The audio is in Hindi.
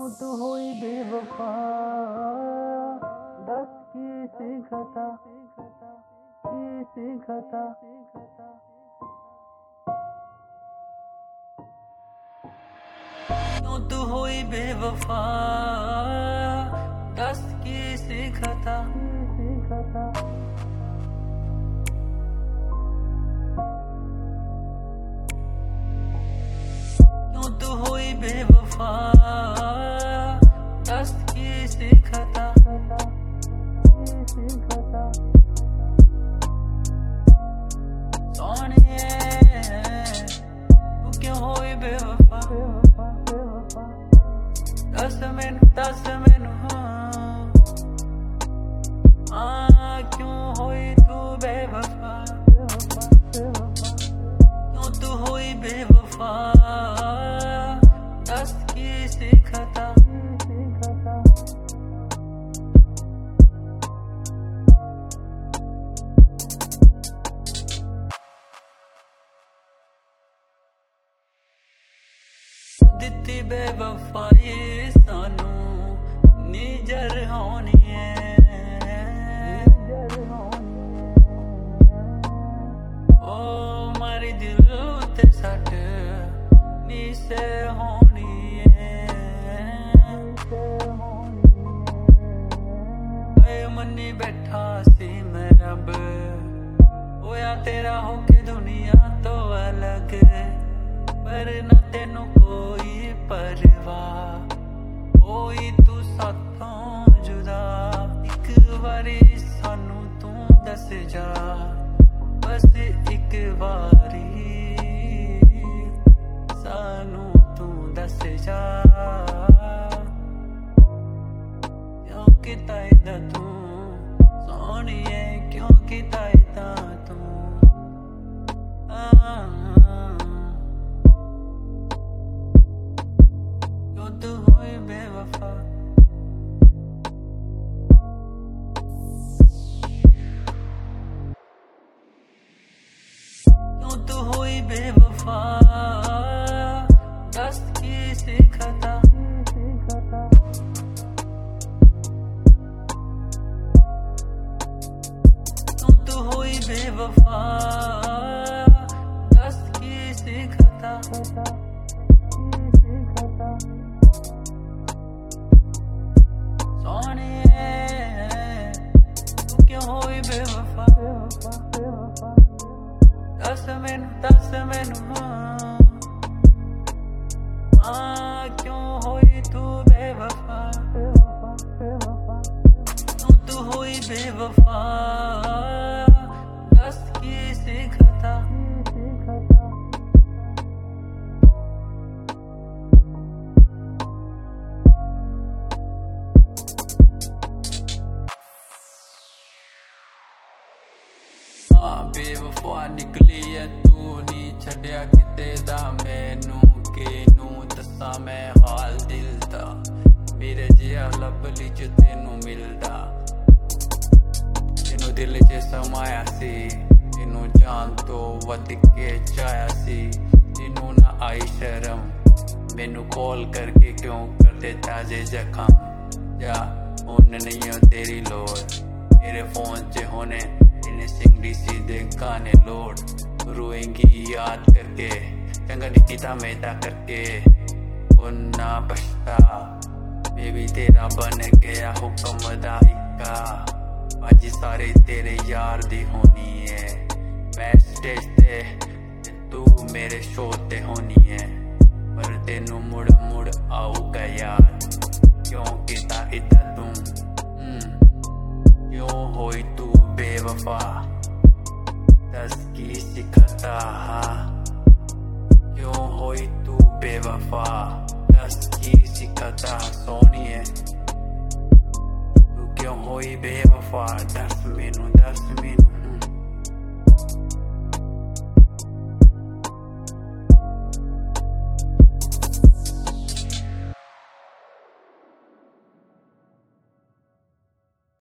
तू हुई बेवफा, दस की खता क्यों तू हुई बेवफा, दस की खता क्यों तू हुई बेवफा, दस की खता सोनिए तू क्यों हुई बेवफा, दस मैनू हाँ क्यों हुई तू बेवफा, क्यों तू हुई बेवफा, दस की खता दित्ती बेवफाई सानू नीजर होनी है, ओ मारी दिल ते सट नीसे होनी है, मनी बैठा सी मैं रब होया तेरा होके दुनिया तो अलग, पर ना तेनू कोई परवाह होई तू साथों जुदा, एक बारी सानू तू दस जा, बस एक बारी सानू तू दस जा, क्यों किता इदा तू सोनिए, क्यों किता इदा तू तू हुई बेवफा, क्यों तू हुई बेवफा, दस की खता क्यों तू हुई बेवफा, दस की खता सोनिए तू क्यों हुई बेवफा, दस मैनू हाँ क्यों हुई तू बेवफा, क्यों तू हुई बेवफा, दस की खता बेवफा निकली है तू नहीं छड़िया किते दा, मैनू केनू दसा मैं हाल दिल दा, मेरे जिया लभली च तेनू मिलदा, तेनू दिल च समाया सी, तेनू जान तो वध के चाया सी, तेनू ना आई शर्म मैनू कॉल करके क्यों करते ताजे जख्म, जा हुन नहीं हो तेरी लोड़, तेरे फोन च होने सिंगड़ी सीधे गाने लोड, रोएंगी याद करके चंगा निकिता मेहता करके, ना पछता बेबी तेरा बन गया हुक्म दा इक्का, अज सारे तेरे यार दी होनी है, मैं स्टेज ते तू मेरे शो ते होनी है, पर तेनू मुड़ मुड़ आऊगा याद, क्यों किता इदा तू क्यों होई तू बेवफा, दस की खता क्यों होई तू बेवफा, दस की खता सोनिए तू क्यों होई बेवफा, दस मैनू